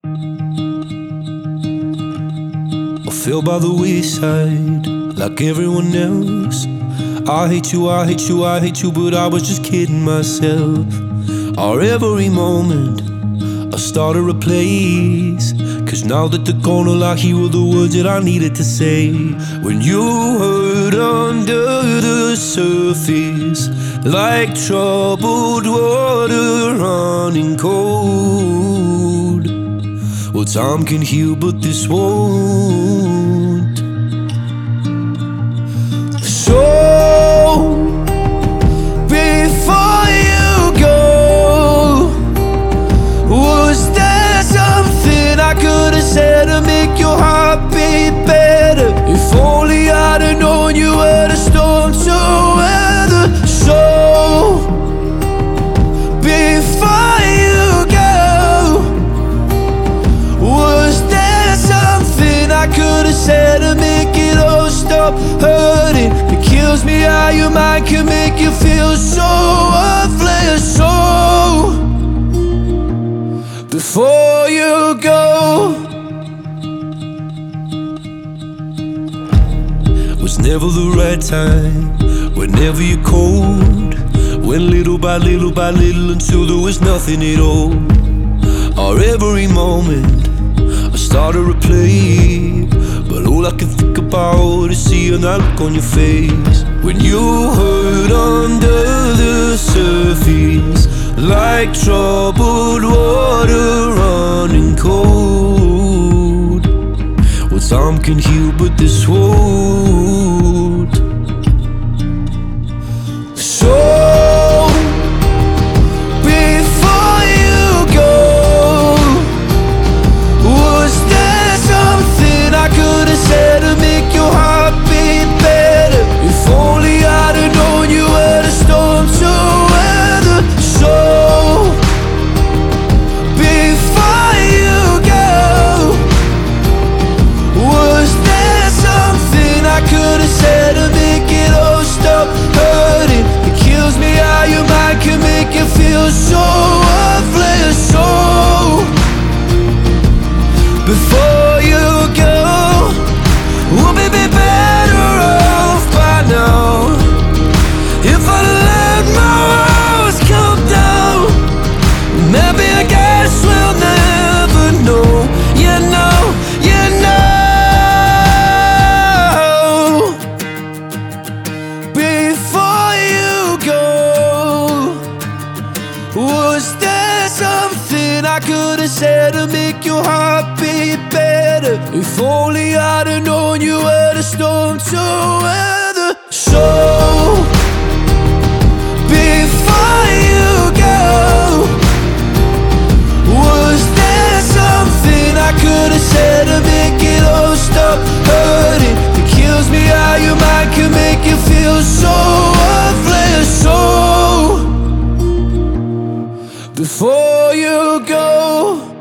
I fell by the wayside like everyone else. I hate you, I hate you, I hate you, but I was just kidding myself. Our every moment I started a place, 'cause now that they're gone, all I hear were the words that I needed to say. When you hurt under the surface, like troubled water running cold. Well, time can heal, but this won't. So before you go, was there something I could have said to make your heart beat better? If only I'd have known you were the storm to weather. So before you go, was there something I could have said to make it all stop hurting? It kills me how your mind can make you feel so worthless. So before you go, was never the right time, whenever you're cold. Went little by little by little until there was nothing at all. Our every moment I started to play, but all I can think about is seeing that look on your face. When you hurt under the surface, like troubled water running cold. Well, time can heal, but this won't. So before you go, was there something I could have said to make your heart beat better? If only I'd have known you were the storm to weather. So before you go, was there something I could have said to make it all stop hurting? It kills me how your mind can make you feel so worthless. So before you go, we'll be better off by now. If I let my walls come down, maybe I guess we'll never know. You know, you know. Before you go, was there something I could have said to make your heart beat better? If only I'd have known you were the storm to weather. So before you go, was there something I could have said to make it all stop hurting? It kills me how your mind can make you feel so worthless. So before you go,